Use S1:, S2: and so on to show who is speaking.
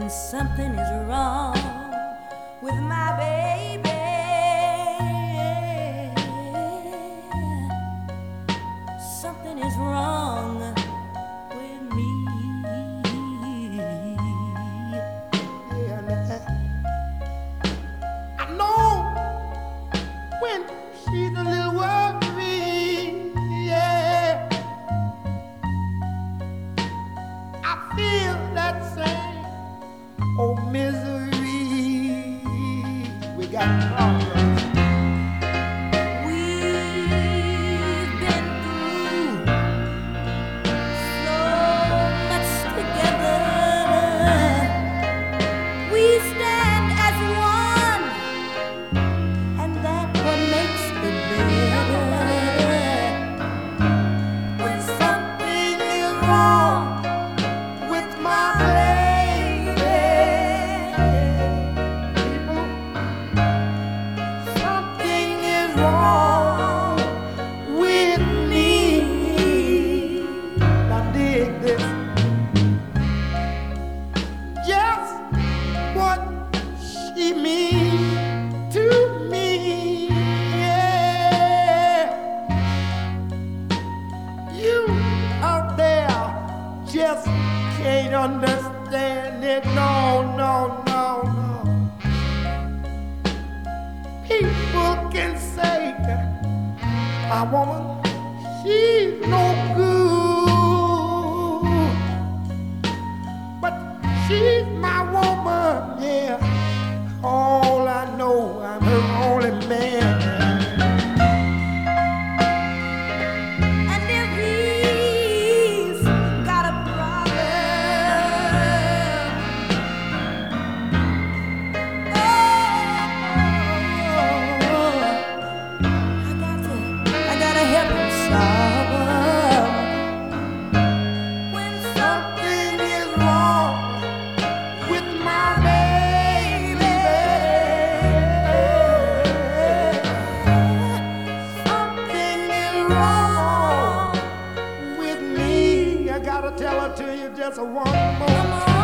S1: Something is wrong with my baby. Something is wrong with me.
S2: I know when she's a little worried, yeah. I feel that same old misery. We got problems.
S1: We've been through so much together. We stand as one, and that's what makes it better. When something is wrong with my baby,
S2: Something is wrong with me. Now dig this. Just what she means to me. Yeah. You out there just can't understand it. No, no, no, no. People can say my woman, she's no good, but she's my woman, yeah. All I know, I'm her only man.
S1: and if he's got a problem, I gotta help him solve 'em. When
S2: Something is wrong with my baby. Something is wrong with me. I gotta tell it to you just one more.